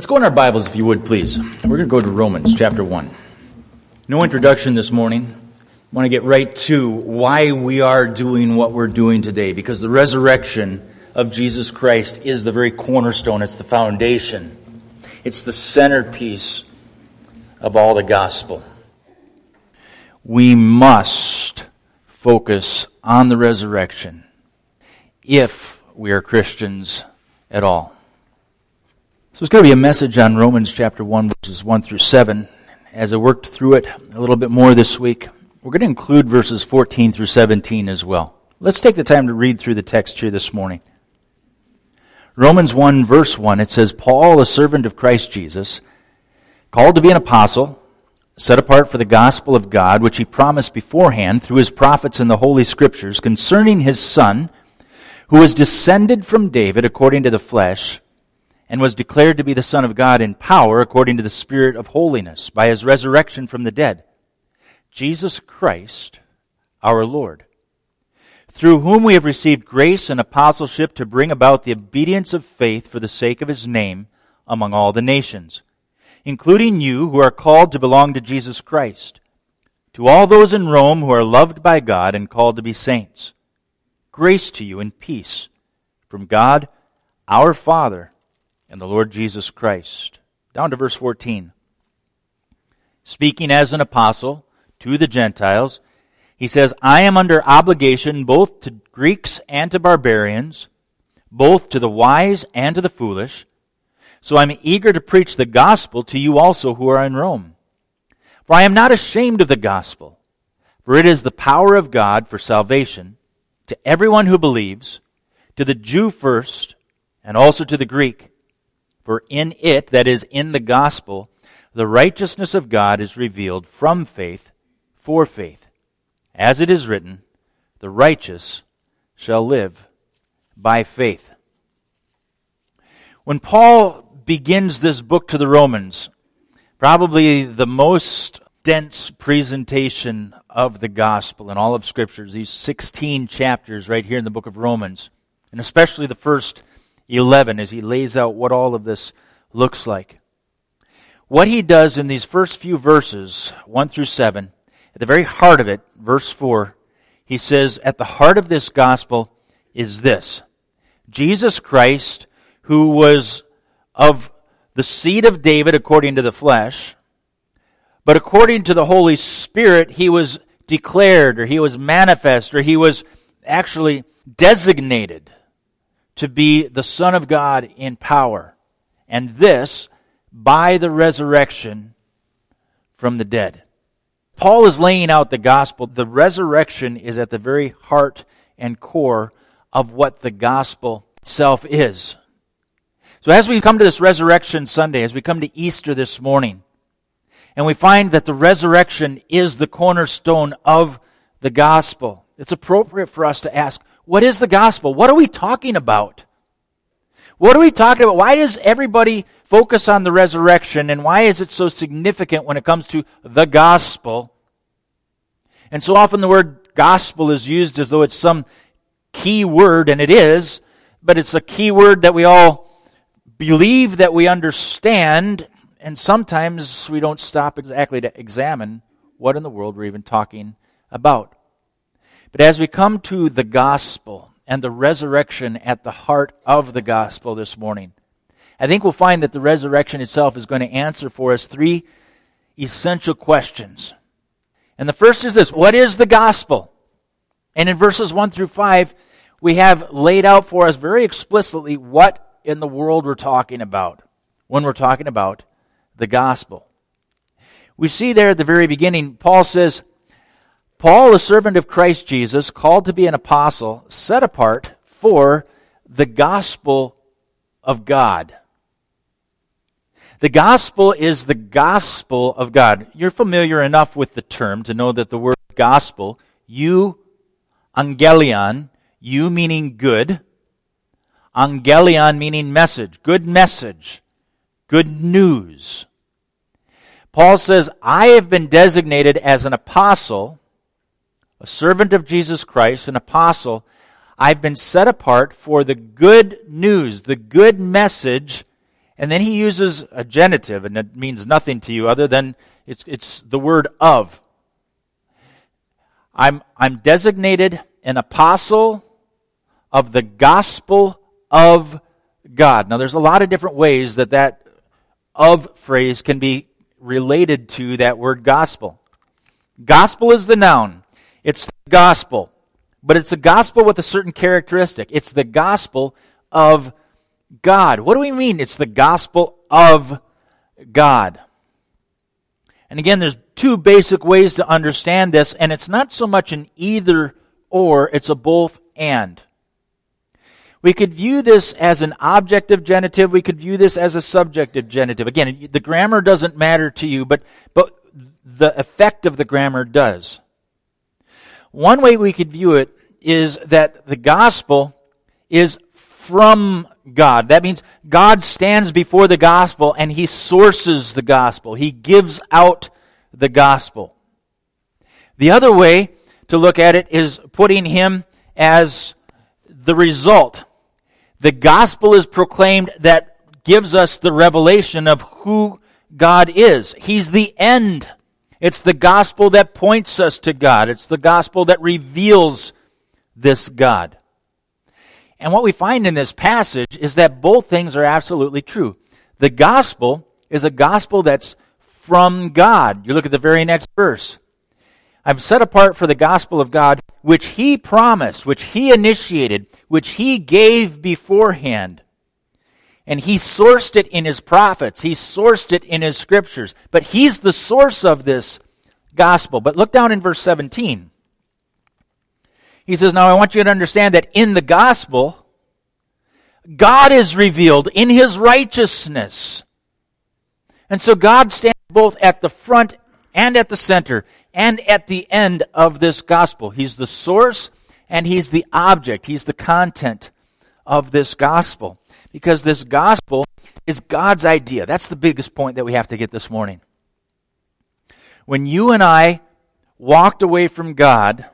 Let's go in our Bibles, if you would, please. We're going to go to Romans chapter 1. No introduction this morning. I want to get right to why we are doing what we're doing today, because the resurrection of Jesus Christ is the very cornerstone. It's the foundation. It's the centerpiece of all the gospel. We must focus on the resurrection if we are Christians at all. So it's going to be a message on Romans chapter 1, verses 1 through 7. As I worked through it a little bit more this week, we're going to include verses 14 through 17 as well. Let's take the time to read through the text here this morning. Romans 1, verse 1, it says, Paul, a servant of Christ Jesus, called to be an apostle, set apart for the gospel of God, which he promised beforehand through his prophets in the Holy Scriptures, concerning his Son, who was descended from David according to the flesh, and was declared to be the Son of God in power according to the Spirit of holiness, by his resurrection from the dead, Jesus Christ, our Lord, through whom we have received grace and apostleship to bring about the obedience of faith for the sake of his name among all the nations, including you who are called to belong to Jesus Christ. To all those in Rome who are loved by God and called to be saints, grace to you and peace from God our Father and the Lord Jesus Christ. Down to verse 14. Speaking as an apostle to the Gentiles, he says, I am under obligation both to Greeks and to barbarians, both to the wise and to the foolish. So I'm eager to preach the gospel to you also who are in Rome. For I am not ashamed of the gospel, for it is the power of God for salvation to everyone who believes, to the Jew first, and also to the Greek. For in it, that is, in the gospel, the righteousness of God is revealed from faith for faith. As it is written, the righteous shall live by faith. When Paul begins this book to the Romans, probably the most dense presentation of the gospel in all of Scriptures, these 16 chapters right here in the book of Romans, and especially the first 11 as he lays out what all of this looks like. What he does in these first few verses, 1 through 7, at the very heart of it, verse 4, he says, at the heart of this gospel is this: Jesus Christ, who was of the seed of David according to the flesh, but according to the Holy Spirit, he was declared, or he was manifest, or he was actually designated to be the Son of God in power. And this by the resurrection from the dead. Paul is laying out the gospel. The resurrection is at the very heart and core of what the gospel itself is. So as we come to this Resurrection Sunday, as we come to Easter this morning, and we find that the resurrection is the cornerstone of the gospel, it's appropriate for us to ask, what is the gospel? What are we talking about? What are we talking about? Why does everybody focus on the resurrection, and why is it so significant when it comes to the gospel? And so often the word gospel is used as though it's some key word, and it is, but it's a key word that we all believe that we understand, and sometimes we don't stop exactly to examine what in the world we're even talking about. But as we come to the gospel and the resurrection at the heart of the gospel this morning, I think we'll find that the resurrection itself is going to answer for us three essential questions. And the first is this: what is the gospel? And in verses 1 through 5, we have laid out for us very explicitly what in the world we're talking about when we're talking about the gospel. We see there at the very beginning, Paul says, Paul, a servant of Christ Jesus, called to be an apostle, set apart for the gospel of God. The gospel is the gospel of God. You're familiar enough with the term to know that the word gospel, angelion, meaning good, angelion meaning message, good news. Paul says, I have been designated as an apostle, a servant of Jesus Christ, an apostle. I've been set apart for the good news, the good message, And then he uses a genitive, and it means nothing to you other than it's the word of. I'm designated an apostle of the gospel of God. Now, there's a lot of different ways that of phrase can be related to that word gospel. Gospel is the noun. It's the gospel. But it's a gospel with a certain characteristic. It's the gospel of God. What do we mean it's the gospel of God? And again, there's two basic ways to understand this, and it's not so much an either or, it's a both and. We could view this as an objective genitive, we could view this as a subjective genitive. Again, the grammar doesn't matter to you, but the effect of the grammar does. One way we could view it is that the gospel is from God. That means God stands before the gospel and He sources the gospel. He gives out the gospel. The other way to look at it is putting Him as the result. The gospel is proclaimed that gives us the revelation of who God is. He's the end. It's the gospel that points us to God. It's the gospel that reveals this God. And what we find in this passage is that both things are absolutely true. The gospel is a gospel that's from God. You look at the very next verse. I'm set apart for the gospel of God, which He promised, which He initiated, which He gave beforehand. And He sourced it in His prophets. He sourced it in His scriptures. But He's the source of this gospel. But look down in verse 17. He says, now I want you to understand that in the gospel, God is revealed in His righteousness. And so God stands both at the front and at the center and at the end of this gospel. He's the source and He's the object. He's the content of this gospel. Because this gospel is God's idea. That's the biggest point that we have to get this morning. When you and I walked away from God,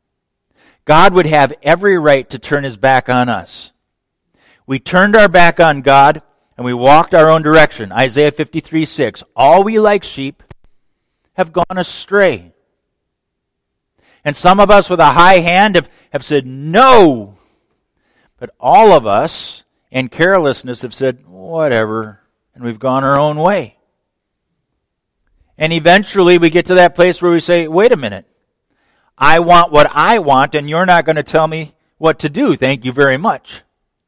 God would have every right to turn His back on us. We turned our back on God and we walked our own direction. Isaiah 53:6. All we like sheep have gone astray. And some of us with a high hand have said no. But all of us in carelessness have said whatever, and we've gone our own way. And eventually we get to that place where we say, wait a minute. I want what I want, and you're not going to tell me what to do. Thank you very much.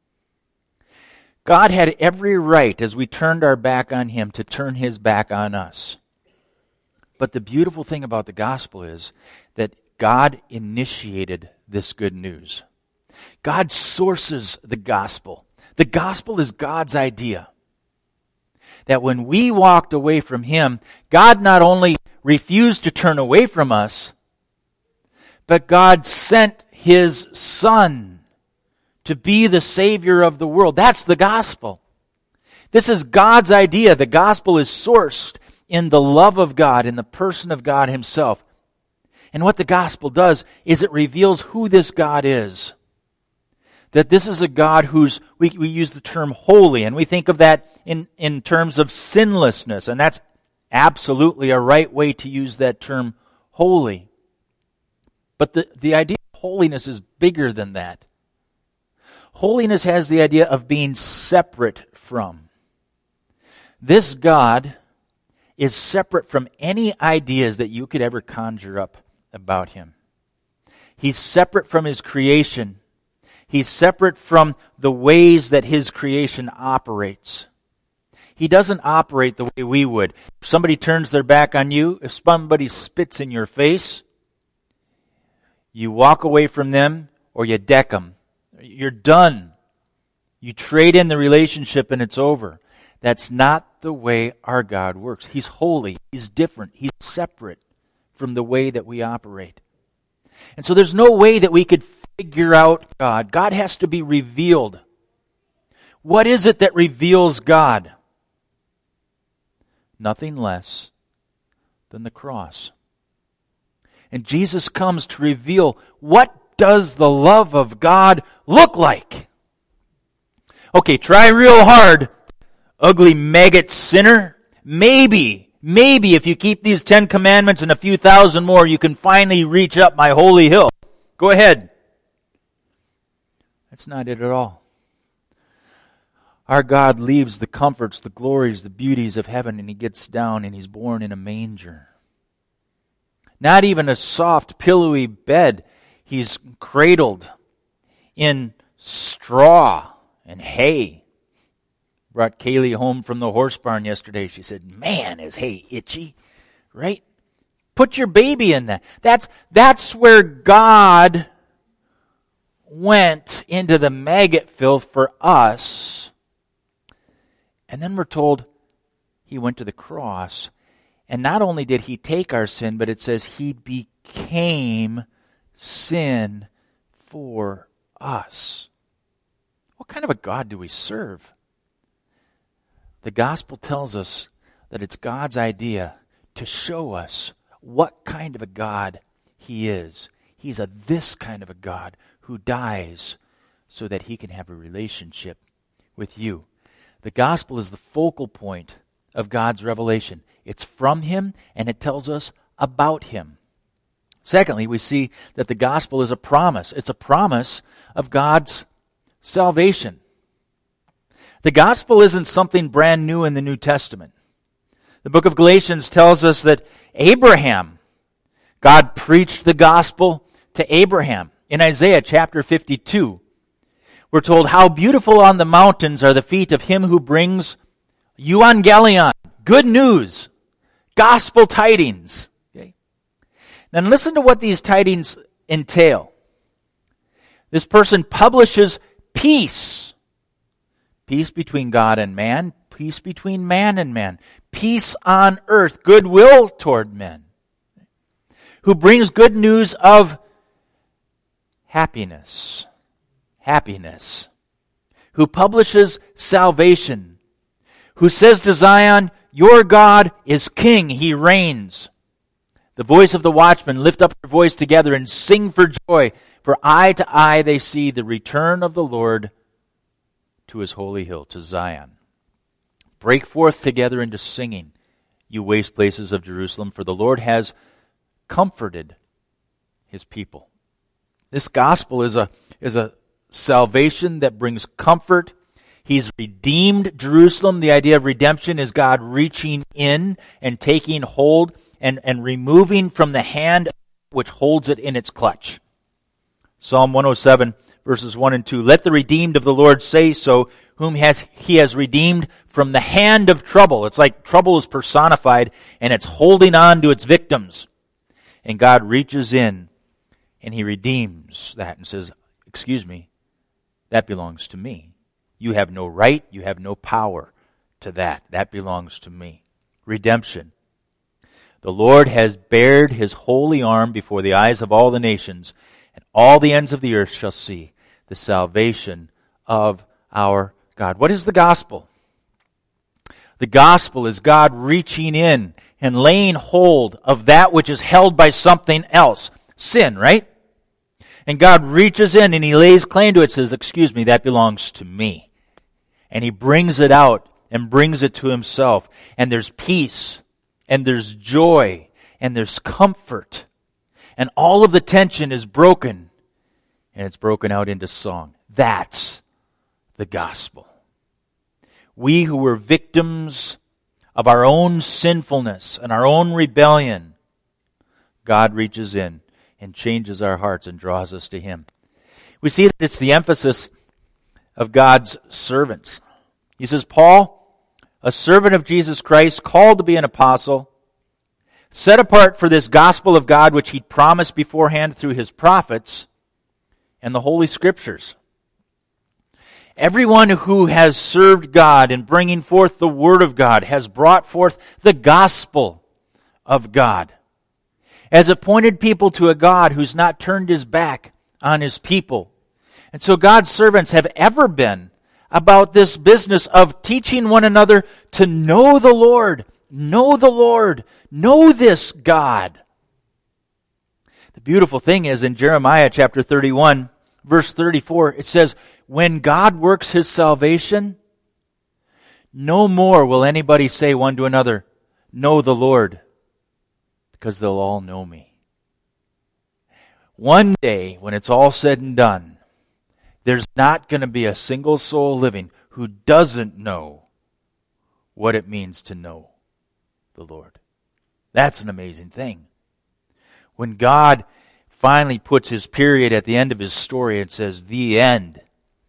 God had every right, as we turned our back on Him, to turn His back on us. But the beautiful thing about the gospel is that God initiated this good news. God sources the gospel. The gospel is God's idea. That when we walked away from Him, God not only refused to turn away from us, but God sent His Son to be the Savior of the world. That's the gospel. This is God's idea. The gospel is sourced in the love of God, in the person of God Himself. And what the gospel does is it reveals who this God is. That this is a God who's, we use the term holy, and we think of that in terms of sinlessness, and that's absolutely a right way to use that term, holy. But the idea of holiness is bigger than that. Holiness has the idea of being separate from. This God is separate from any ideas that you could ever conjure up about Him. He's separate from His creation. He's separate from the ways that His creation operates. He doesn't operate the way we would. If somebody turns their back on you, if somebody spits in your face, you walk away from them or you deck them. You're done. You trade in the relationship and it's over. That's not the way our God works. He's holy. He's different. He's separate from the way that we operate. And so there's no way that we could figure out God. God has to be revealed. What is it that reveals God? Nothing less than the cross. And Jesus comes to reveal, what does the love of God look like? Okay, try real hard. ugly maggot sinner. Maybe if you keep these 10 commandments and a few thousand more, you can finally reach up my holy hill. Go ahead. That's not it at all. Our God leaves the comforts, the glories, the beauties of heaven, and He gets down and He's born in a manger. Not even a soft, pillowy bed. He's cradled in straw and hay. Brought Kaylee home from the horse barn yesterday. She said, "Man, is hay itchy," right? Put your baby in that. That's where God went into the maggot filth for us. And then we're told He went to the cross. And not only did He take our sin, but it says He became sin for us. What kind of a God do we serve? The gospel tells us that it's God's idea to show us what kind of a God He is. He's this kind of a God who dies so that He can have a relationship with you. The gospel is the focal point of God's revelation. It's from Him, and it tells us about Him. Secondly, we see that the gospel is a promise. It's a promise of God's salvation. The gospel isn't something brand new in the New Testament. The book of Galatians tells us that God preached the gospel to Abraham. In Isaiah chapter 52, we're told, "How beautiful on the mountains are the feet of him who brings euangelion," good news, gospel tidings. Okay? Now listen to what these tidings entail. This person publishes peace. Peace between God and man, peace between man and man, peace on earth, goodwill toward men. Who brings good news of happiness. Who publishes salvation. Who says to Zion, "Your God is king, He reigns." The voice of the watchman, lift up your voice together and sing for joy, for eye to eye they see the return of the Lord to His holy hill, to Zion. Break forth together into singing, you waste places of Jerusalem, for the Lord has comforted His people. This gospel is a salvation that brings comfort. He's redeemed Jerusalem. The idea of redemption is God reaching in and taking hold and removing from the hand which holds it in its clutch. Psalm 107, verses 1 and 2. "Let the redeemed of the Lord say so, whom He has redeemed from the hand of trouble." It's like trouble is personified and it's holding on to its victims. And God reaches in and He redeems that and says, "Excuse me, that belongs to me. You have no right, you have no power to that. That belongs to me." Redemption. "The Lord has bared His holy arm before the eyes of all the nations, and all the ends of the earth shall see the salvation of our God." What is the gospel? The gospel is God reaching in and laying hold of that which is held by something else. Sin, right? And God reaches in and He lays claim to it, says, "Excuse me, that belongs to me." And He brings it out and brings it to Himself. And there's peace, and there's joy, and there's comfort. And all of the tension is broken, and it's broken out into song. That's the gospel. We who were victims of our own sinfulness and our own rebellion, God reaches in and changes our hearts and draws us to Him. We see that it's the emphasis of God's servants. He says, "Paul, a servant of Jesus Christ, called to be an apostle, set apart for this gospel of God which He promised beforehand through His prophets and the Holy Scriptures." Everyone who has served God in bringing forth the Word of God has brought forth the gospel of God. Has appointed people to a God who's not turned His back on His people. And so God's servants have ever been about this business of teaching one another to know the Lord, know this God. The beautiful thing is in Jeremiah chapter 31, verse 34, it says, when God works His salvation, No more will anybody say one to another, know the Lord, because they'll all know me. One day, when it's all said and done, there's not going to be a single soul living who doesn't know what it means to know the Lord. That's an amazing thing. When God finally puts his period at the end of his story and says, the end,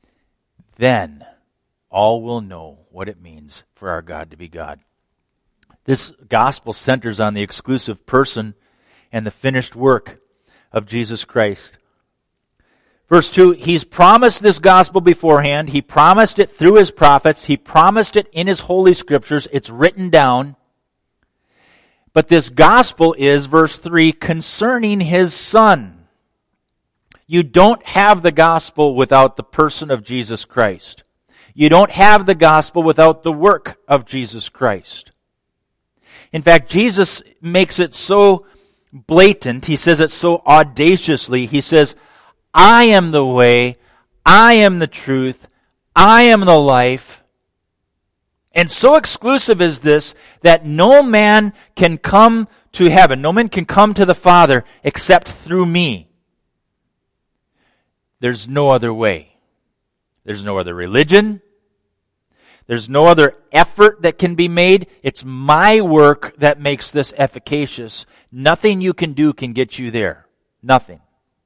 then all will know what it means for our God to be God. This gospel centers on the exclusive person and the finished work of Jesus Christ. Verse 2, he's promised this gospel beforehand. He promised it through his prophets. He promised it in his holy scriptures. It's written down. But this gospel is, verse 3, concerning his Son. You don't have the gospel without the person of Jesus Christ. You don't have the gospel without the work of Jesus Christ. In fact, Jesus makes it so blatant. He says it so audaciously. He says, I am the way, I am the truth, I am the life. And so exclusive is this that no man can come to heaven, no man can come to the Father except through me. There's no other way. There's no other religion. There's no other effort that can be made. It's my work that makes this efficacious. Nothing you can do can get you there. Nothing.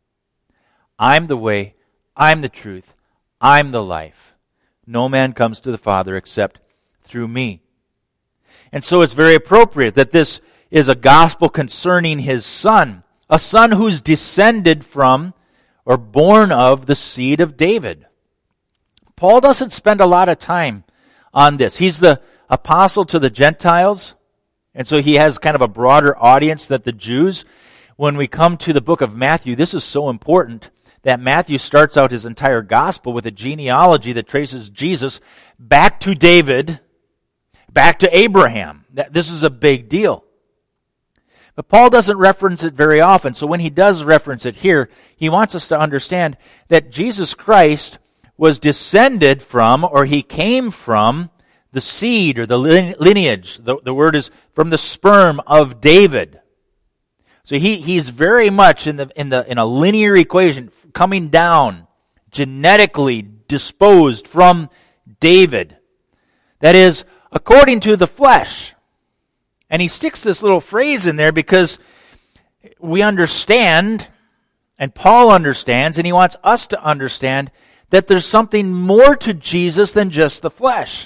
I'm the way, I'm the truth, I'm the life. No man comes to the Father except through me. And so it's very appropriate that this is a gospel concerning his Son, a Son who's descended from or born of the seed of David. Paul doesn't spend a lot of time on this. He's the apostle to the Gentiles, and so he has kind of a broader audience than the Jews. When we come to the book of Matthew, this is so important that Matthew starts out his entire gospel with a genealogy that traces Jesus back to David, back to Abraham. This is a big deal. But Paul doesn't reference it very often, so when he does reference it here, he wants us to understand that Jesus Christ was descended from, or he came from, the seed or the lineage. The word is from the sperm of David. So he's very much in a linear equation, coming down, genetically disposed from David. That is, according to the flesh. And he sticks this little phrase in there because we understand, and Paul understands, and he wants us to understand that there's something more to Jesus than just the flesh.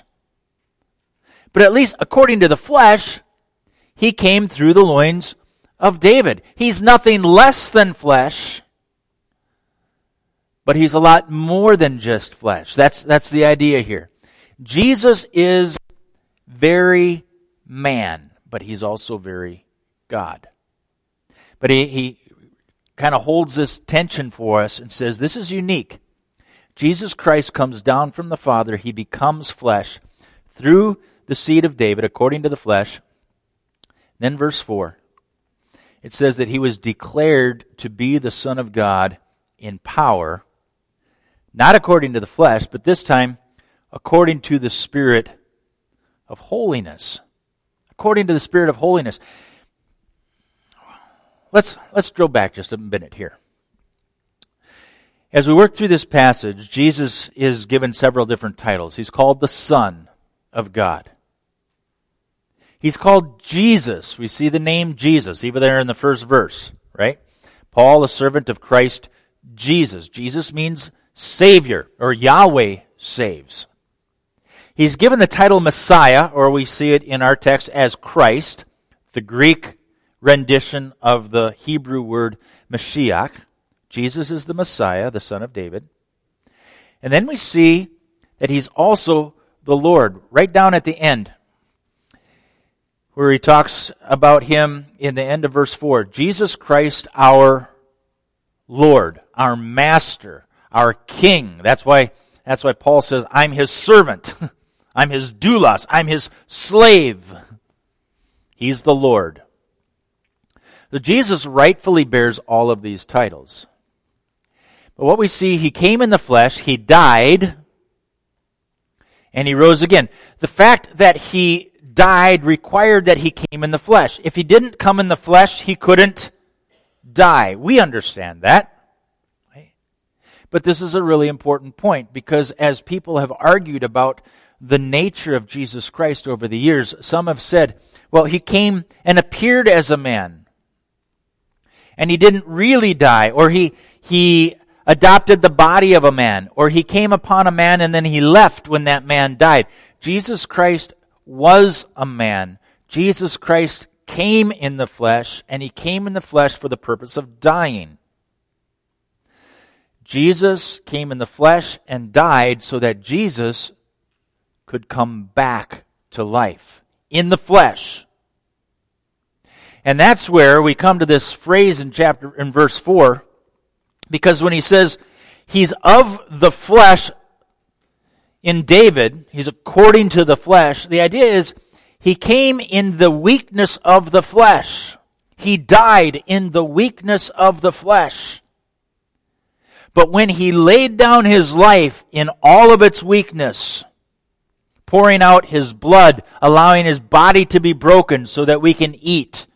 But at least according to the flesh, he came through the loins of David. He's nothing less than flesh, but he's a lot more than just flesh. That's the idea here. Jesus is very man, but he's also very God. But he kind of holds this tension for us and says, this is unique. Jesus Christ comes down from the Father. He becomes flesh through the seed of David, according to the flesh. Then verse 4, it says that he was declared to be the Son of God in power, not according to the flesh, but this time according to the Spirit of holiness. According to the Spirit of holiness. Let's drill back just a minute here. As we work through this passage, Jesus is given several different titles. He's called the Son of God. He's called Jesus. We see the name Jesus, even there in the first verse, right? Paul, a servant of Christ Jesus. Jesus means Savior, or Yahweh saves. He's given the title Messiah, or we see it in our text as Christ, the Greek rendition of the Hebrew word Mashiach. Jesus is the Messiah, the Son of David. And then we see that he's also the Lord, right down at the end, where he talks about him in the end of verse 4. Jesus Christ, our Lord, our Master, our King. That's why Paul says, I'm his servant. I'm his doulos. I'm his slave. He's the Lord. So Jesus rightfully bears all of these titles. But what we see, he came in the flesh, he died, and he rose again. The fact that he died required that he came in the flesh. If he didn't come in the flesh, he couldn't die. We understand that. But this is a really important point, because as people have argued about the nature of Jesus Christ over the years, some have said, well, he came and appeared as a man, and he didn't really die, or he adopted the body of a man, or he came upon a man and then he left when that man died. Jesus Christ was a man. Jesus Christ came in the flesh, and he came in the flesh for the purpose of dying. Jesus came in the flesh and died so that Jesus could come back to life in the flesh. And that's where we come to this phrase in verse 4, because when he says he's of the flesh in David, he's according to the flesh, the idea is he came in the weakness of the flesh. He died in the weakness of the flesh. But when he laid down his life in all of its weakness, pouring out his blood, allowing his body to be broken so that we can eat,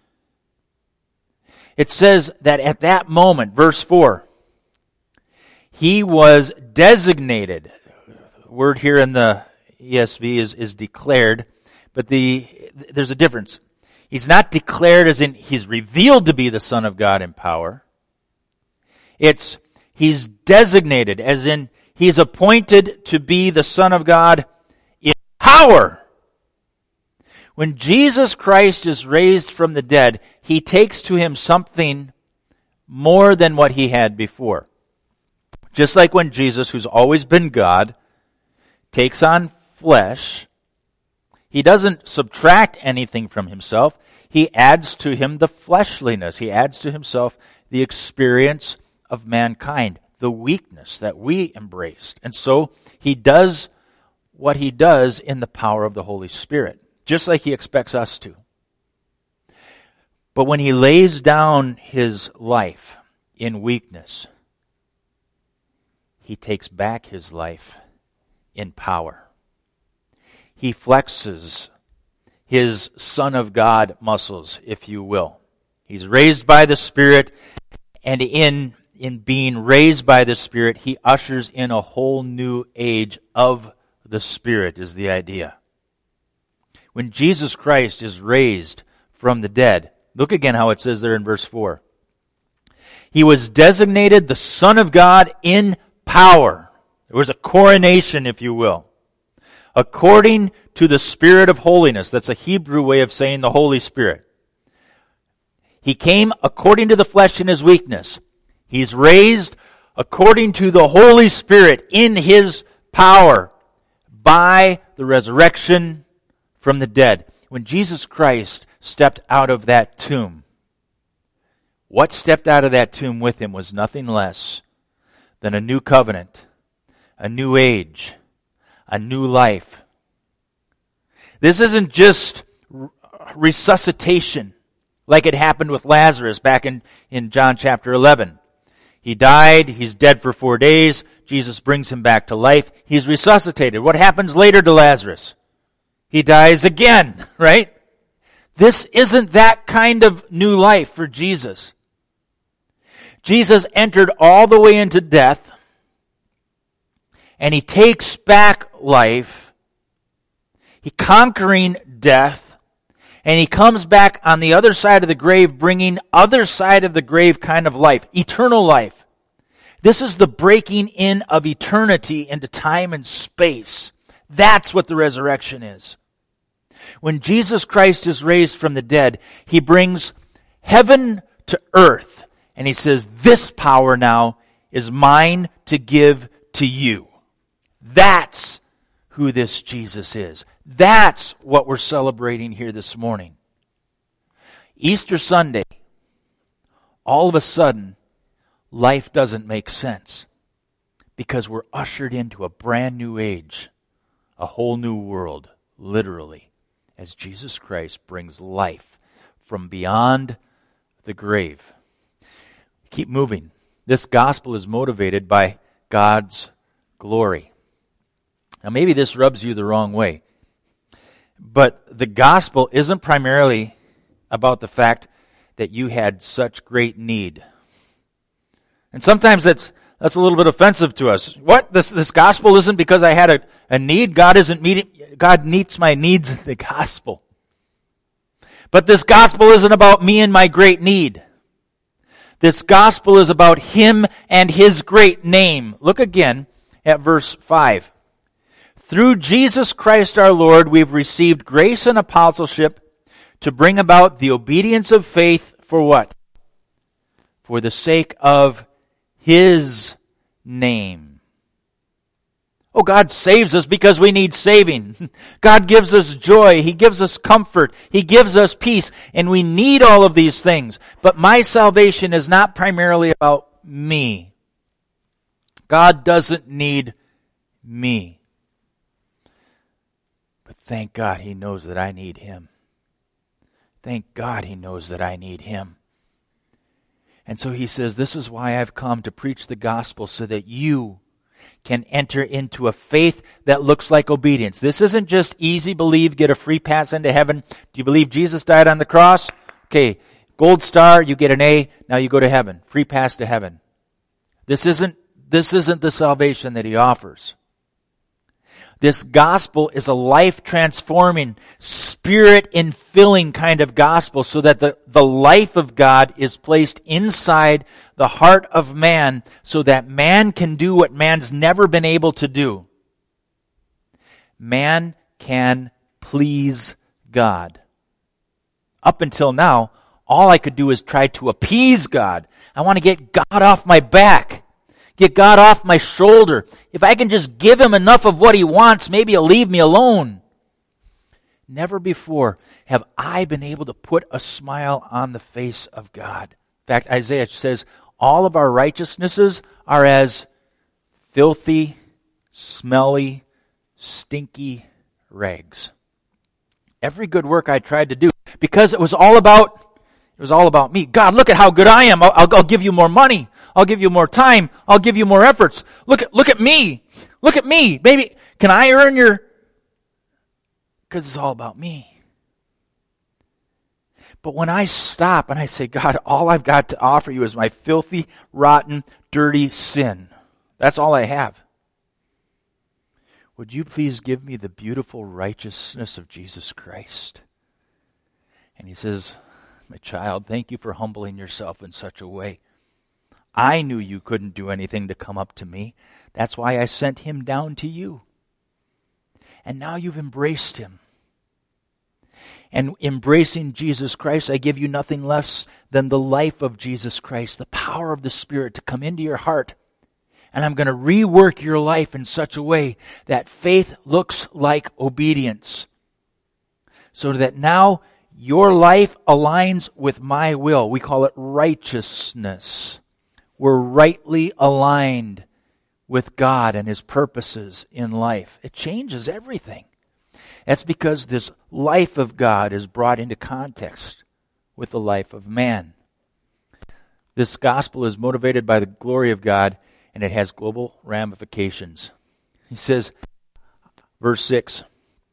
it says that at that moment, verse 4, he was designated. The word here in the ESV is declared, but there's a difference. He's not declared as in he's revealed to be the Son of God in power. He's designated, as in he's appointed to be the Son of God in power. When Jesus Christ is raised from the dead, he takes to him something more than what he had before. Just like when Jesus, who's always been God, takes on flesh, he doesn't subtract anything from himself. He adds to him the fleshliness. He adds to himself the experience of mankind, the weakness that we embraced. And so he does what he does in the power of the Holy Spirit, just like he expects us to. But when he lays down his life in weakness, he takes back his life in power. He flexes his Son of God muscles, if you will. He's raised by the Spirit, and in being raised by the Spirit, he ushers in a whole new age of the Spirit, is the idea. When Jesus Christ is raised from the dead, look again how it says there in verse 4. He was designated the Son of God in power. There was a coronation, if you will. According to the Spirit of holiness. That's a Hebrew way of saying the Holy Spirit. He came according to the flesh in his weakness. He's raised according to the Holy Spirit in his power by the resurrection from the dead. When Jesus Christ stepped out of that tomb, what stepped out of that tomb with him was nothing less than a new covenant, a new age, a new life. This isn't just resuscitation like it happened with Lazarus back in John chapter 11. He died, he's dead for 4 days, Jesus brings him back to life, he's resuscitated. What happens later to Lazarus? He dies again, right? This isn't that kind of new life for Jesus. Jesus entered all the way into death, and he takes back life, he conquering death, and he comes back on the other side of the grave, bringing other side of the grave kind of life, eternal life. This is the breaking in of eternity into time and space. That's what the resurrection is. When Jesus Christ is raised from the dead, he brings heaven to earth, and he says, this power now is mine to give to you. That's who this Jesus is. That's what we're celebrating here this morning. Easter Sunday, all of a sudden, life doesn't make sense because we're ushered into a brand new age, a whole new world, literally, as Jesus Christ brings life from beyond the grave. Keep moving. This gospel is motivated by God's glory. Now maybe this rubs you the wrong way, but the gospel isn't primarily about the fact that you had such great need. And sometimes that's a little bit offensive to us. What? This gospel isn't because I had a need? God meets my needs in the gospel. But this gospel isn't about me and my great need. This gospel is about Him and His great name. Look again at verse 5. Through Jesus Christ our Lord, we've received grace and apostleship to bring about the obedience of faith for what? For the sake of His name. Oh, God saves us because we need saving. God gives us joy. He gives us comfort. He gives us peace. And we need all of these things. But my salvation is not primarily about me. God doesn't need me. But thank God He knows that I need Him. Thank God He knows that I need Him. And so He says, this is why I've come to preach the gospel, so that you can enter into a faith that looks like obedience. This isn't just easy believe, get a free pass into heaven. Do you believe Jesus died on the cross? Okay, gold star, you get an A, now you go to heaven. Free pass to heaven. This isn't the salvation that He offers. This gospel is a life-transforming, spirit-infilling kind of gospel, so that the life of God is placed inside the heart of man, so that man can do what man's never been able to do. Man can please God. Up until now, all I could do is try to appease God. I want to get God off my back. Get God off my shoulder. If I can just give Him enough of what He wants, maybe He'll leave me alone. Never before have I been able to put a smile on the face of God. In fact, Isaiah says, all of our righteousnesses are as filthy, smelly, stinky rags. Every good work I tried to do, because it was all about me. God, look at how good I am. I'll give you more money. I'll give you more time. I'll give you more efforts. Look at me. Look at me. Maybe, can I earn your... Because it's all about me. But when I stop and I say, God, all I've got to offer you is my filthy, rotten, dirty sin. That's all I have. Would you please give me the beautiful righteousness of Jesus Christ? And He says, my child, thank you for humbling yourself in such a way. I knew you couldn't do anything to come up to me. That's why I sent Him down to you. And now you've embraced Him. And embracing Jesus Christ, I give you nothing less than the life of Jesus Christ, the power of the Spirit to come into your heart. And I'm going to rework your life in such a way that faith looks like obedience. So that now your life aligns with my will. We call it righteousness. We're rightly aligned with God and His purposes in life. It changes everything. That's because this life of God is brought into context with the life of man. This gospel is motivated by the glory of God, and it has global ramifications. He says, verse 6,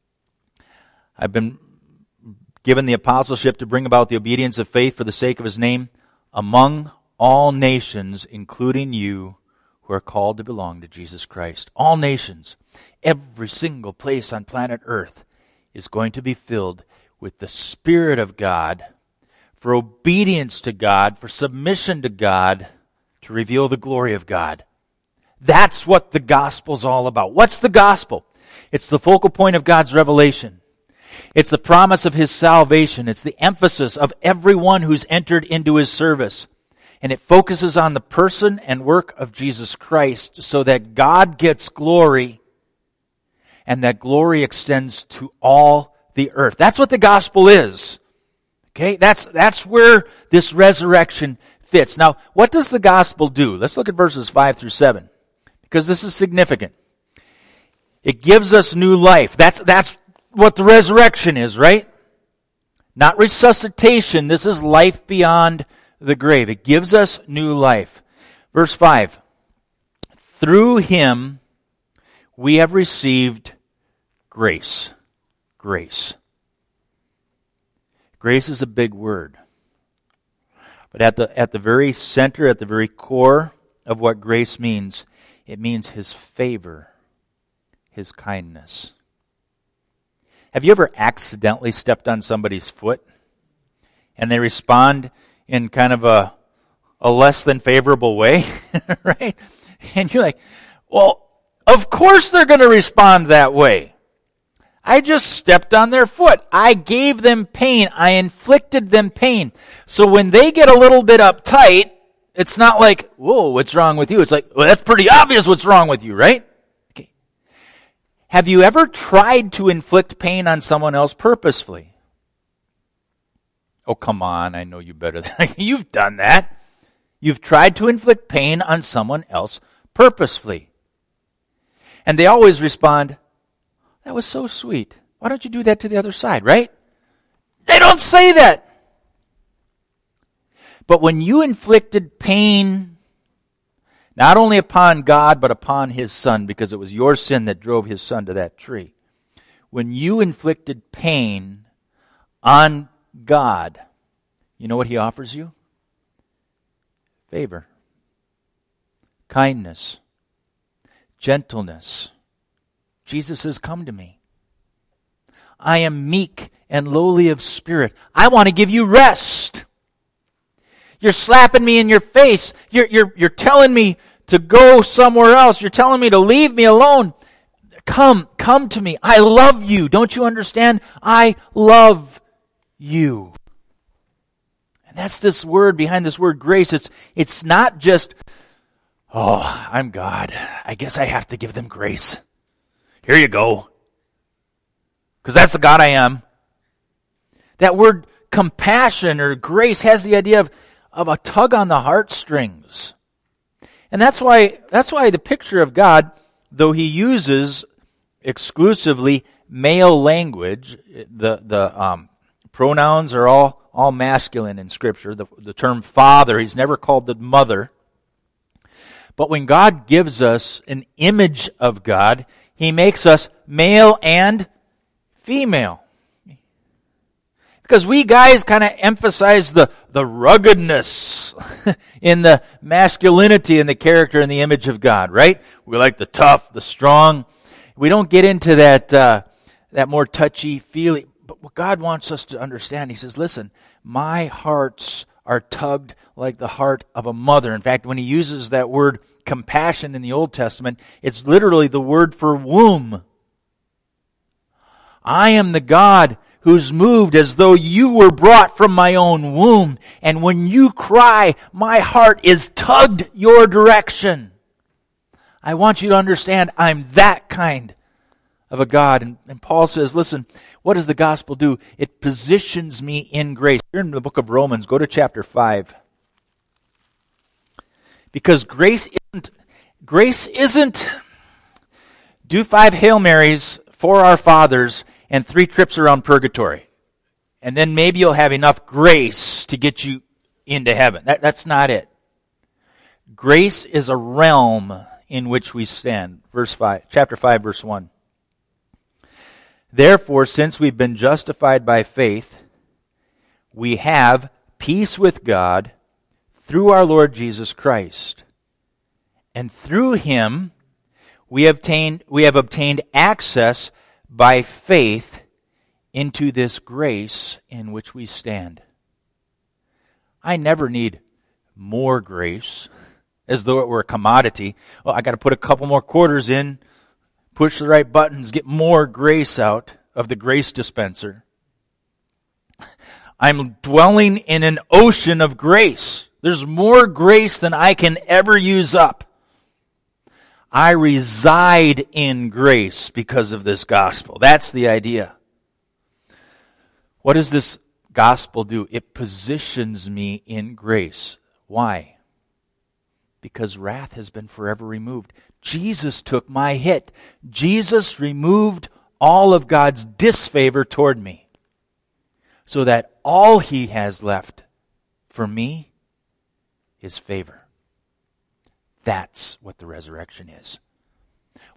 I've been given the apostleship to bring about the obedience of faith for the sake of His name among all nations, including you who are called to belong to Jesus Christ. All nations, every single place on planet Earth is going to be filled with the Spirit of God for obedience to God, for submission to God, to reveal the glory of God. That's what the gospel's all about. What's the gospel? It's the focal point of God's revelation. It's the promise of His salvation. It's the emphasis of everyone who's entered into His service. And it focuses on the person and work of Jesus Christ so that God gets glory and that glory extends to all the earth. That's what the gospel is. Okay, that's where this resurrection fits. Now, what does the gospel do? Let's look at verses 5 through 7, because this is significant. It gives us new life. That's what the resurrection is, right? Not resuscitation. This is life beyond the grave. It gives us new life. Verse 5, through Him we have received grace. Grace. Grace is a big word. But at the very center, at the very core of what grace means, it means His favor, His kindness. Have you ever accidentally stepped on somebody's foot and they respond in kind of a less than favorable way, right? And you're like, well, of course they're going to respond that way. I just stepped on their foot. I gave them pain. I inflicted them pain. So when they get a little bit uptight, it's not like, whoa, what's wrong with you? It's like, well, that's pretty obvious what's wrong with you, right? Okay. Have you ever tried to inflict pain on someone else purposefully? Oh, come on, I know you better than you've done that. You've tried to inflict pain on someone else purposefully. And they always respond, that was so sweet. Why don't you do that to the other side, right? They don't say that. But when you inflicted pain, not only upon God, but upon His Son, because it was your sin that drove His Son to that tree. When you inflicted pain on God, you know what He offers you? Favor, kindness, gentleness. Jesus says, come to me. I am meek and lowly of spirit. I want to give you rest. You're slapping me in your face. You're telling me to go somewhere else. You're telling me to leave me alone. Come to me. I love you. Don't you understand? I love you. And that's this word, behind this word grace. It's not just, oh, I'm God. I guess I have to give them grace. Here you go. Because that's the God I am. That word compassion or grace has the idea of a tug on the heartstrings. And that's why the picture of God, though He uses exclusively male language, the pronouns are all masculine in Scripture. The term father, He's never called the mother. But when God gives us an image of God, He makes us male and female. Because we guys kind of emphasize the ruggedness in the masculinity and the character and the image of God, right? We like the tough, the strong. We don't get into that more touchy-feely. But what God wants us to understand, He says, listen, my hearts are tugged like the heart of a mother. In fact, when He uses that word compassion in the Old Testament, it's literally the word for womb. I am the God who's moved as though you were brought from my own womb. And when you cry, my heart is tugged your direction. I want you to understand I'm that kind of a God. And Paul says, listen, what does the gospel do? It positions me in grace. Here in the book of Romans, go to chapter 5. Because grace isn't do 5 Hail Marys, 4 Our Fathers, and 3 trips around purgatory. And then maybe you'll have enough grace to get you into heaven. That's not it. Grace is a realm in which we stand. Chapter 5, verse 1. Therefore, since we've been justified by faith, we have peace with God through our Lord Jesus Christ. And through Him, we have obtained access by faith into this grace in which we stand. I never need more grace, as though it were a commodity. Well, I got to put a couple more quarters in, push the right buttons, get more grace out of the grace dispenser. I'm dwelling in an ocean of grace. There's more grace than I can ever use up. I reside in grace because of this gospel. That's the idea. What does this gospel do? It positions me in grace. Why? Because wrath has been forever removed. Jesus took my hit. Jesus removed all of God's disfavor toward me, so that all He has left for me is favor. That's what the resurrection is.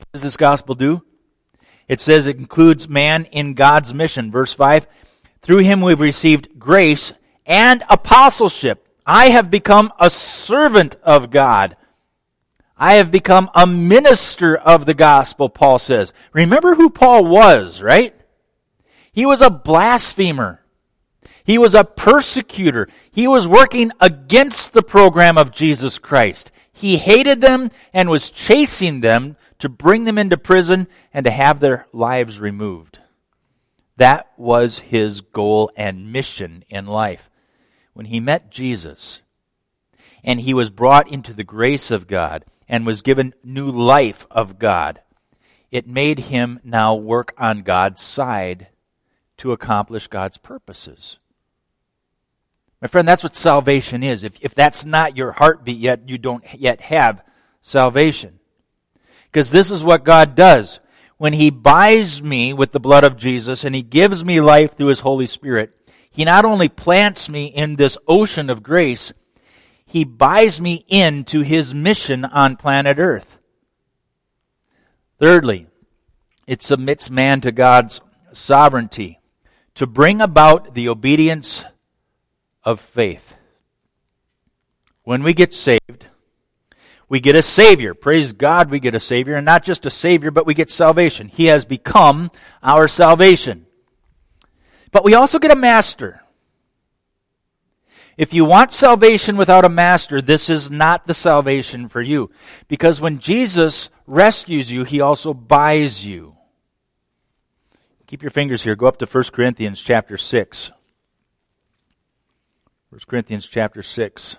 What does this gospel do? It says it includes man in God's mission. Verse 5, through him we've received grace and apostleship. I have become a servant of God. I have become a minister of the gospel, Paul says. Remember who Paul was, right? He was a blasphemer. He was a persecutor. He was working against the program of Jesus Christ. He hated them and was chasing them to bring them into prison and to have their lives removed. That was his goal and mission in life. When he met Jesus and he was brought into the grace of God and was given new life of God, it made him now work on God's side to accomplish God's purposes. My friend, that's what salvation is. If that's not your heartbeat yet, you don't yet have salvation. Because this is what God does. When he buys me with the blood of Jesus and he gives me life through his Holy Spirit, he not only plants me in this ocean of grace, he buys me into his mission on planet Earth. Thirdly, it submits man to God's sovereignty to bring about the obedience of faith. When we get saved, we get a Savior. Praise God, we get a Savior. And not just a Savior, but we get salvation. He has become our salvation. But we also get a master. If you want salvation without a master, this is not the salvation for you. Because when Jesus rescues you, he also buys you. Keep your fingers here. Go up to 1 Corinthians chapter 6. 1 Corinthians chapter 6.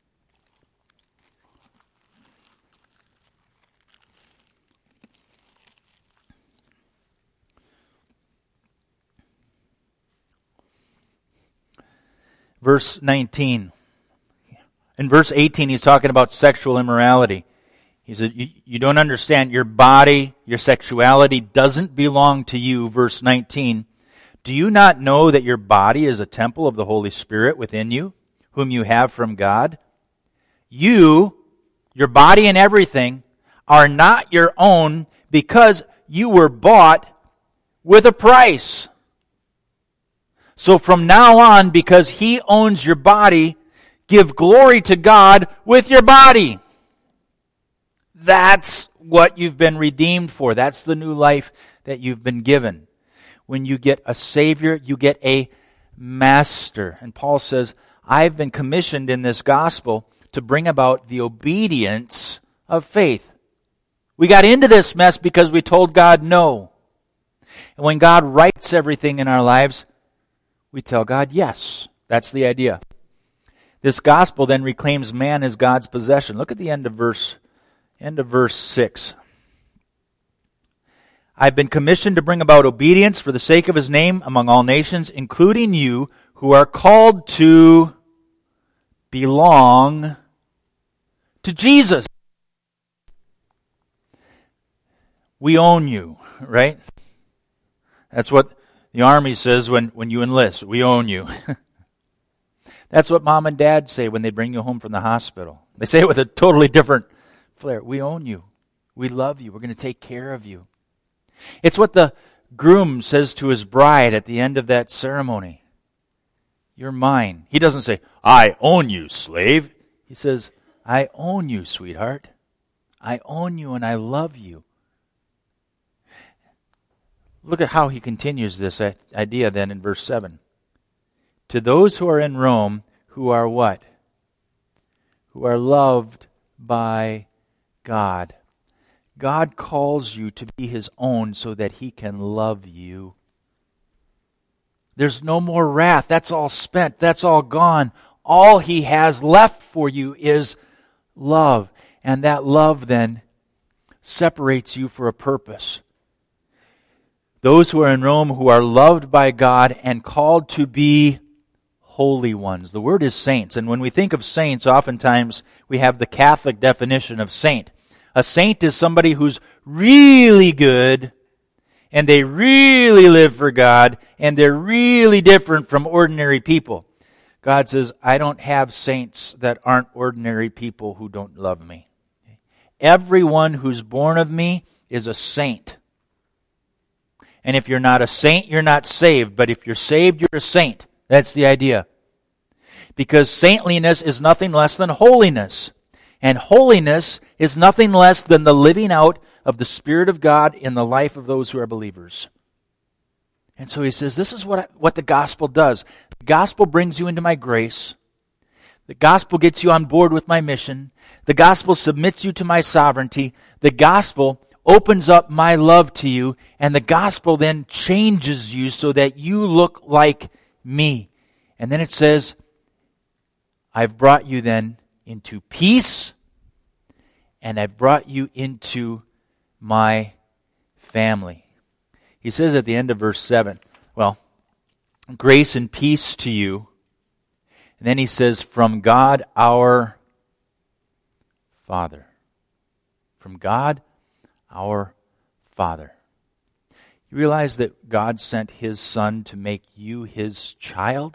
Verse 19. In verse 18, he's talking about sexual immorality. He said, you don't understand. Your body, your sexuality doesn't belong to you. Verse 19. Do you not know that your body is a temple of the Holy Spirit within you, whom you have from God? You, your body and everything, are not your own because you were bought with a price. So from now on, because he owns your body, give glory to God with your body. That's what you've been redeemed for. That's the new life that you've been given. When you get a Savior, you get a master. And Paul says, I've been commissioned in this gospel to bring about the obedience of faith. We got into this mess because we told God no. And when God writes everything in our lives, we tell God yes. That's the idea. This gospel then reclaims man as God's possession. Look at the end of verse 6. I've been commissioned to bring about obedience for the sake of his name among all nations, including you who are called to belong to Jesus. We own you, right? That's what the Army says when you enlist. We own you. That's what mom and dad say when they bring you home from the hospital. They say it with a totally different flair. We own you. We love you. We're going to take care of you. It's what the groom says to his bride at the end of that ceremony. You're mine. He doesn't say, I own you, slave. He says, I own you, sweetheart. I own you and I love you. Look at how he continues this idea then in verse 7. To those who are in Rome, who are what? Who are loved by God. God calls you to be his own so that he can love you. There's no more wrath. That's all spent. That's all gone. All he has left for you is love. And that love then separates you for a purpose. Those who are in Rome who are loved by God and called to be holy ones. The word is saints. And when we think of saints, oftentimes we have the Catholic definition of saint. A saint is somebody who's really good and they really live for God and they're really different from ordinary people. God says, I don't have saints that aren't ordinary people who don't love me. Everyone who's born of me is a saint. And if you're not a saint, you're not saved. But if you're saved, you're a saint. That's the idea. Because saintliness is nothing less than holiness. And holiness is nothing less than the living out of the Spirit of God in the life of those who are believers. And so he says, this is what the gospel does. The gospel brings you into my grace. The gospel gets you on board with my mission. The gospel submits you to my sovereignty. The gospel opens up my love to you. And the gospel then changes you so that you look like me. And then it says, I've brought you then into peace, and I've brought you into my family. He says at the end of verse 7, well, grace and peace to you. And then he says, from God our Father. From God our Father. You realize that God sent His Son to make you His child?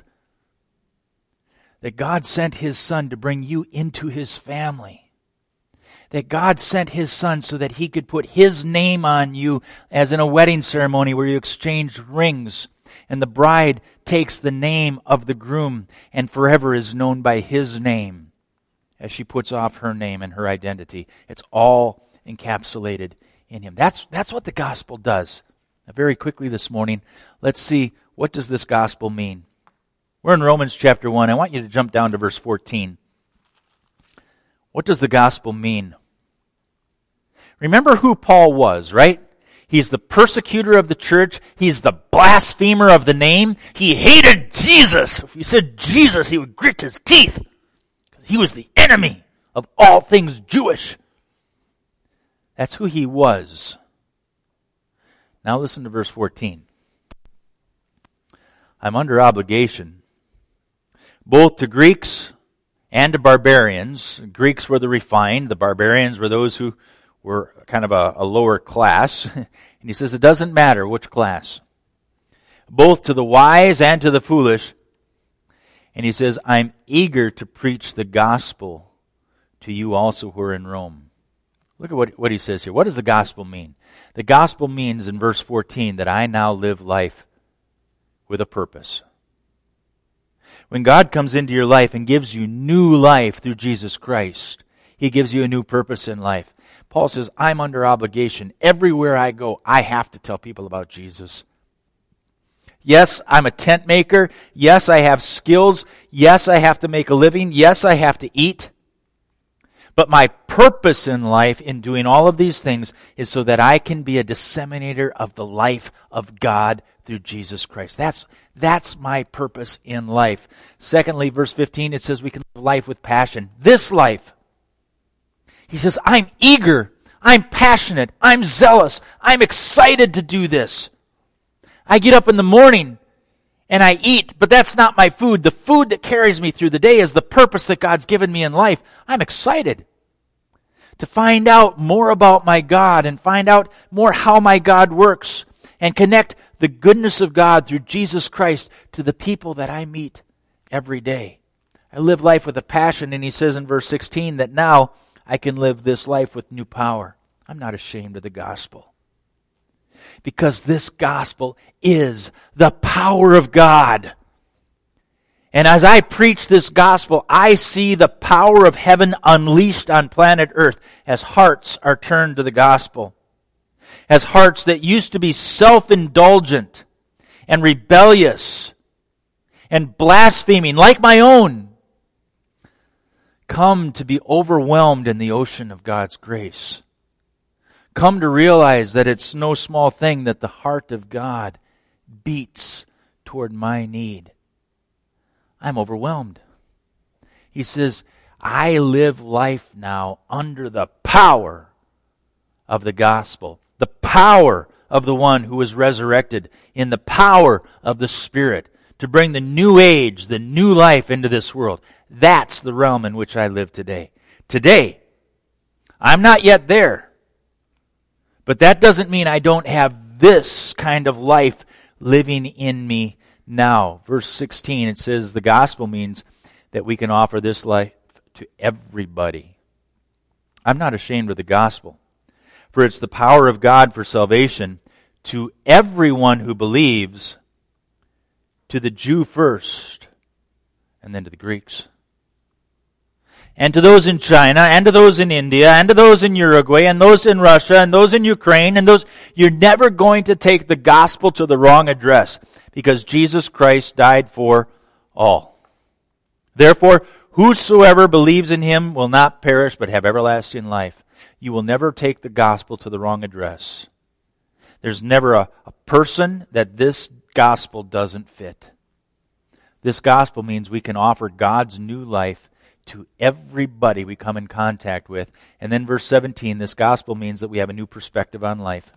That God sent His Son to bring you into His family. That God sent His Son so that He could put His name on you, as in a wedding ceremony where you exchange rings and the bride takes the name of the groom and forever is known by his name as she puts off her name and her identity. It's all encapsulated in Him. That's what the gospel does. Now, very quickly this morning, let's see, what does this gospel mean? We're in Romans chapter 1. I want you to jump down to verse 14. What does the gospel mean? Remember who Paul was, right? He's the persecutor of the church. He's the blasphemer of the name. He hated Jesus. If you said Jesus, he would grit his teeth. He was the enemy of all things Jewish. That's who he was. Now listen to verse 14. I'm under obligation, both to Greeks and to barbarians. Greeks were the refined. The barbarians were those who were kind of a lower class. And he says it doesn't matter which class. Both to the wise and to the foolish. And he says, I'm eager to preach the gospel to you also who are in Rome. Look at what he says here. What does the gospel mean? The gospel means in verse 14 that I now live life with a purpose. When God comes into your life and gives you new life through Jesus Christ, He gives you a new purpose in life. Paul says, I'm under obligation. Everywhere I go, I have to tell people about Jesus. Yes, I'm a tent maker. Yes, I have skills. Yes, I have to make a living. Yes, I have to eat. But my purpose in life in doing all of these things is so that I can be a disseminator of the life of God through Jesus Christ. That's my purpose in life. Secondly, verse 15, it says we can live life with passion. This life. He says, I'm eager, I'm passionate, I'm zealous, I'm excited to do this. I get up in the morning and I eat, but that's not my food. The food that carries me through the day is the purpose that God's given me in life. I'm excited to find out more about my God and find out more how my God works and connect the goodness of God through Jesus Christ to the people that I meet every day. I live life with a passion, and he says in verse 16 that now I can live this life with new power. I'm not ashamed of the gospel. Because this gospel is the power of God. And as I preach this gospel, I see the power of heaven unleashed on planet Earth as hearts are turned to the gospel. As hearts that used to be self-indulgent and rebellious and blaspheming, like my own, come to be overwhelmed in the ocean of God's grace. Come to realize that it's no small thing that the heart of God beats toward my need. I'm overwhelmed. He says, I live life now under the power of the gospel, the power of the one who was resurrected, in the power of the Spirit, to bring the new age, the new life into this world. That's the realm in which I live today. Today, I'm not yet there. But that doesn't mean I don't have this kind of life living in me now. Verse 16, it says the gospel means that we can offer this life to everybody. I'm not ashamed of the gospel. For it's the power of God for salvation to everyone who believes, to the Jew first, and then to the Greeks. And to those in China, and to those in India, and to those in Uruguay, and those in Russia, and those in Ukraine, and those, you're never going to take the gospel to the wrong address, because Jesus Christ died for all. Therefore, whosoever believes in him will not perish, but have everlasting life. You will never take the gospel to the wrong address. There's never a person that this gospel doesn't fit. This gospel means we can offer God's new life to everybody we come in contact with. And then verse 17, this gospel means that we have a new perspective on life.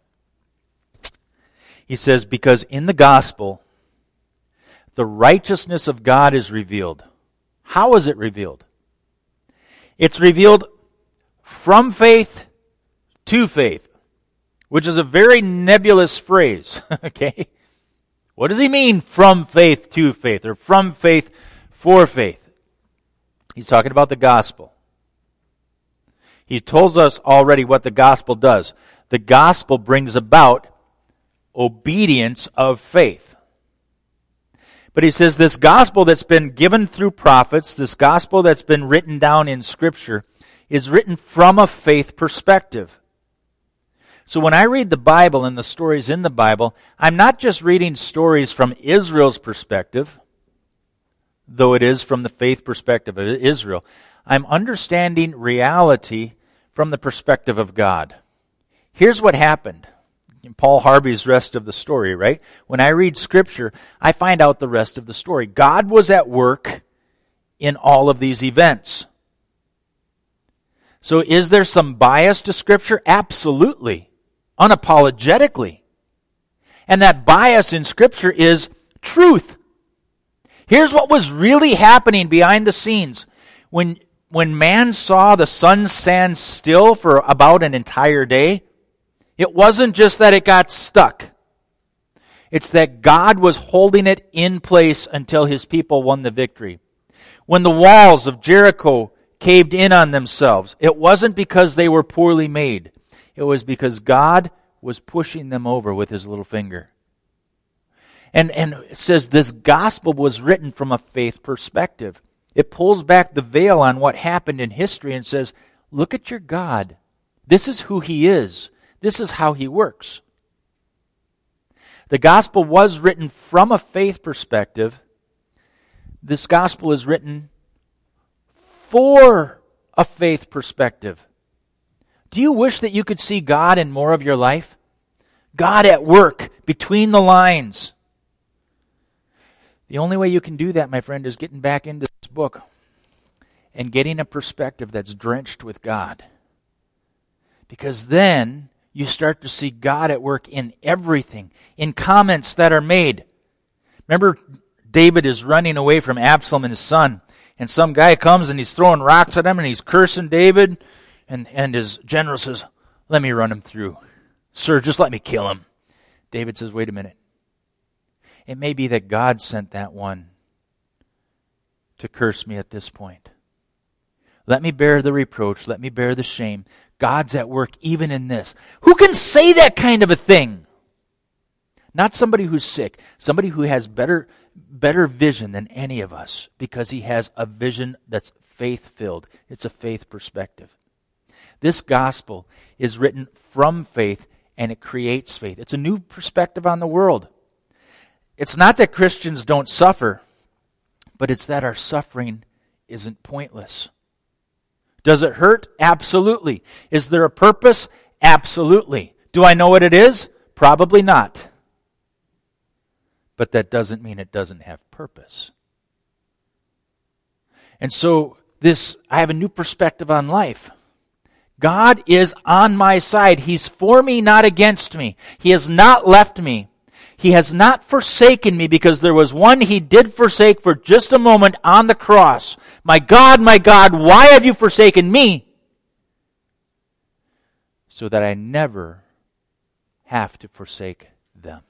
He says, because in the gospel, the righteousness of God is revealed. How is it revealed? It's revealed from faith to faith, which is a very nebulous phrase. Okay? What does he mean, from faith to faith, or from faith for faith? He's talking about the gospel. He told us already what the gospel does. The gospel brings about obedience of faith. But he says this gospel that's been given through prophets, this gospel that's been written down in Scripture, is written from a faith perspective. So when I read the Bible and the stories in the Bible, I'm not just reading stories from Israel's perspective, though it is from the faith perspective of Israel. I'm understanding reality from the perspective of God. Here's what happened. In Paul Harvey's rest of the story, right? When I read Scripture, I find out the rest of the story. God was at work in all of these events. So is there some bias to Scripture? Absolutely. Unapologetically. And that bias in Scripture is truth. Here's what was really happening behind the scenes. When man saw the sun stand still for about an entire day, it wasn't just that it got stuck. It's that God was holding it in place until his people won the victory. When the walls of Jericho caved in on themselves, it wasn't because they were poorly made. It was because God was pushing them over with his little finger. And it says this gospel was written from a faith perspective. It pulls back the veil on what happened in history and says, look at your God. This is who he is. This is how he works. The gospel was written from a faith perspective. This gospel is written for a faith perspective. Do you wish that you could see God in more of your life? God at work between the lines. The only way you can do that, my friend, is getting back into this book and getting a perspective that's drenched with God. Because then you start to see God at work in everything, in comments that are made. Remember, David is running away from Absalom and his son, and some guy comes and he's throwing rocks at him and he's cursing David, and his general says, let me run him through. Sir, just let me kill him. David says, wait a minute. It may be that God sent that one to curse me at this point. Let me bear the reproach. Let me bear the shame. God's at work even in this. Who can say that kind of a thing? Not somebody who's sick. Somebody who has better vision than any of us, because he has a vision that's faith-filled. It's a faith perspective. This gospel is written from faith, and it creates faith. It's a new perspective on the world. It's not that Christians don't suffer, but it's that our suffering isn't pointless. Does it hurt? Absolutely. Is there a purpose? Absolutely. Do I know what it is? Probably not. But that doesn't mean it doesn't have purpose. And so I have a new perspective on life. God is on my side. He's for me, not against me. He has not left me. He has not forsaken me, because there was one he did forsake for just a moment on the cross. My God, why have you forsaken me? So that I never have to forsake them.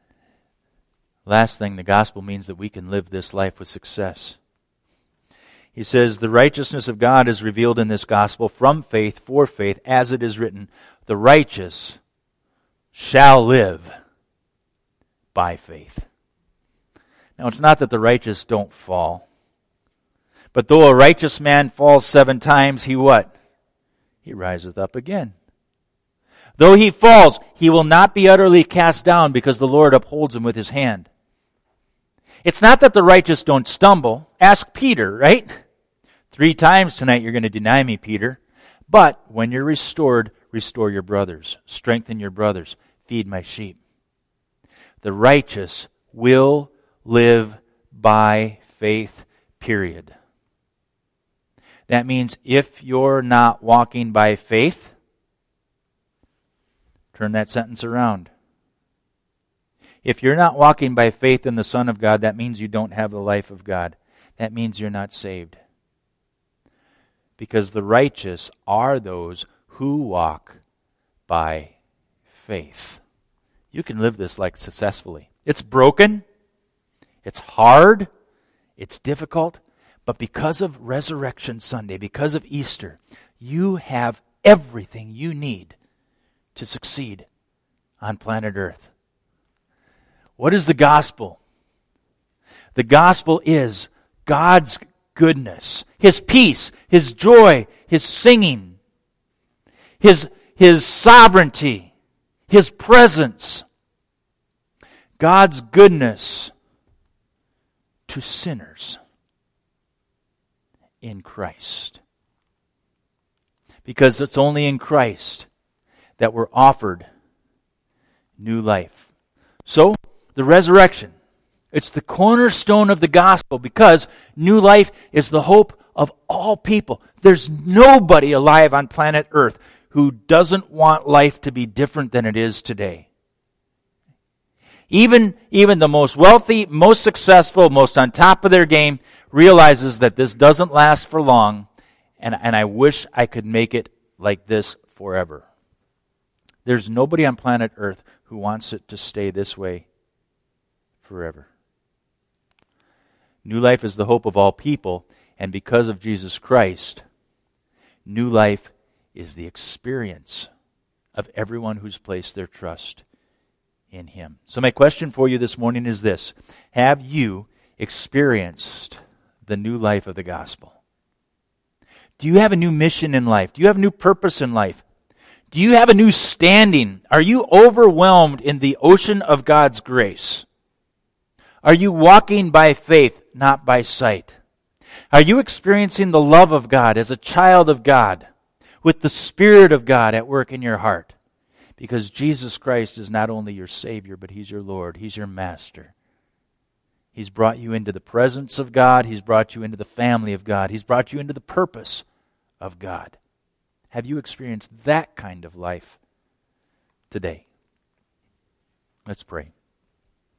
Last thing, the gospel means that we can live this life with success. He says, the righteousness of God is revealed in this gospel from faith for faith, as it is written, the righteous shall live by faith. Now, it's not that the righteous don't fall. But though a righteous man falls 7 times, he what? He riseth up again. Though he falls, he will not be utterly cast down because the Lord upholds him with his hand. It's not that the righteous don't stumble. Ask Peter, right? 3 times tonight you're going to deny me, Peter. But when you're restored, restore your brothers. Strengthen your brothers. Feed my sheep. The righteous will live by faith, period. That means if you're not walking by faith, turn that sentence around. If you're not walking by faith in the Son of God, that means you don't have the life of God. That means you're not saved. Because the righteous are those who walk by faith. You can live this life successfully. It's broken. It's hard. It's difficult. But because of Resurrection Sunday, because of Easter, you have everything you need to succeed on planet Earth. What is the gospel? The gospel is God's goodness, His peace, His joy, His singing, His sovereignty, His presence. God's goodness to sinners in Christ. Because it's only in Christ that we're offered new life. So, the resurrection, it's the cornerstone of the gospel because new life is the hope of all people. There's nobody alive on planet Earth who doesn't want life to be different than it is today. Even the most wealthy, most successful, most on top of their game realizes that this doesn't last for long, and I wish I could make it like this forever. There's nobody on planet Earth who wants it to stay this way forever. New life is the hope of all people, and because of Jesus Christ, new life is the experience of everyone who's placed their trust in Him. So my question for you this morning is this: have you experienced the new life of the gospel? Do you have a new mission in life? Do you have a new purpose in life? Do you have a new standing? Are you overwhelmed in the ocean of God's grace? Are you walking by faith, not by sight? Are you experiencing the love of God as a child of God, with the Spirit of God at work in your heart? Because Jesus Christ is not only your Savior, but He's your Lord. He's your Master. He's brought you into the presence of God. He's brought you into the family of God. He's brought you into the purpose of God. Have you experienced that kind of life today? Let's pray.